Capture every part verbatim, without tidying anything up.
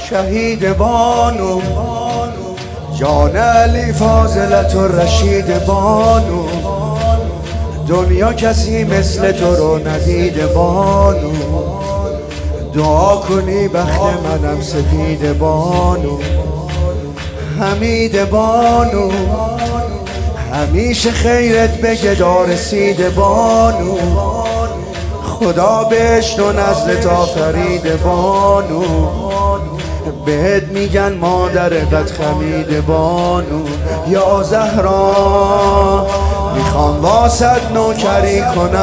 شهید بانو، جان علی فاضلت و رشید بانو، دنیا کسی مثل تو رو ندید بانو، دعا کنی بخت منم سپید بانو، حمید بانو، همیشه خیرت به گدا رسید بانو، خدا بهشت و نزلت آفرید بانو، بهت میگن مادرت خمید بانو. یا زهرا میخوام واسد نوکری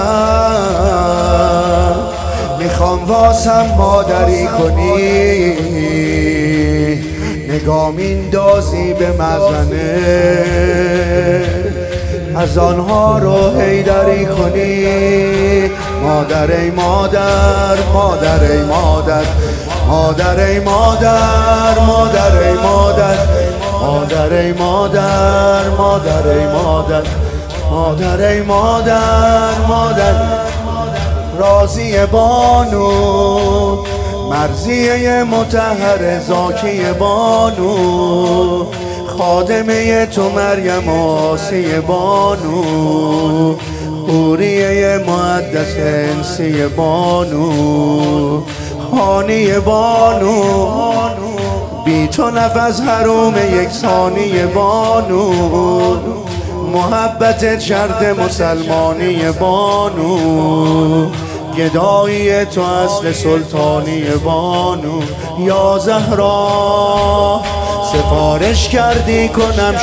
کنم، میخوام واسم مادری کنی، نگام این دازی به مزنه، از آنها رو هیدری کنی. مادر ای مادر، مادر ای مادر، مادر ای مادر، مادر ای مادر، مادر ای مادر، مادر ای مادر، مادر ای مادر، مادر راضی بانو، مرضیه مطهر زاکی بانو، خادمه تو مریم آسی بانو، حوریه مقدس انسی بانو، هانی بانو، بی تو نفس حروم یک ثانی بانو، محبت شرط مسلمانی بانو، گدایی تو اصل سلطانی بانو. یا زهرا سفارش کردی کنم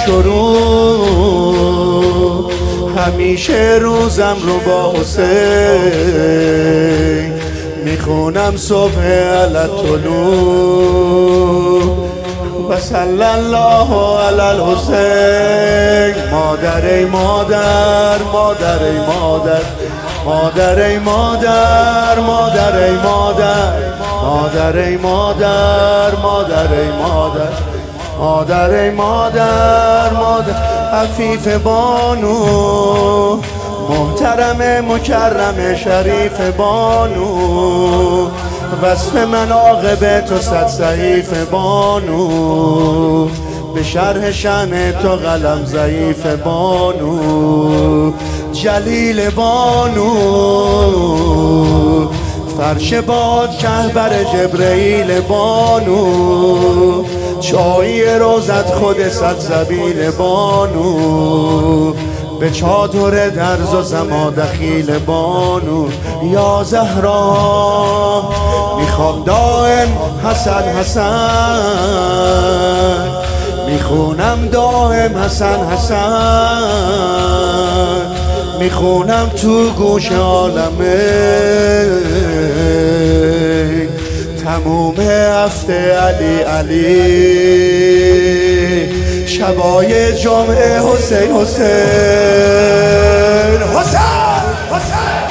شروع، همیشه روزم رو با حسین میخونم صبح علی طلوع و صلی الله علی الحسین. مادر ای مادر، مادر ای مادر، مادر ای مادر، مادر ای مادر، مادر ای مادر، مادر ای مادر، مادر ای مادر، مادر عفیف بانو، محترم مکرم شریف بانو، وصف مناقب تو صد صحیف بانو، به شرح شأن تو قلم ضعیف بانو، جلیل بانو، فرش باد کهبر جبرئیل بانو، چای روزت خود سلسبیل بانو، به چادر درز و زما دخیل بانو. یا زهرا میخوام دائم حسن حسن، میخونم دائم حسن حسن، میخونم تو گوش عالمه تموم هفته علی علی، شبای جمعه حسین حسین حسین حسین.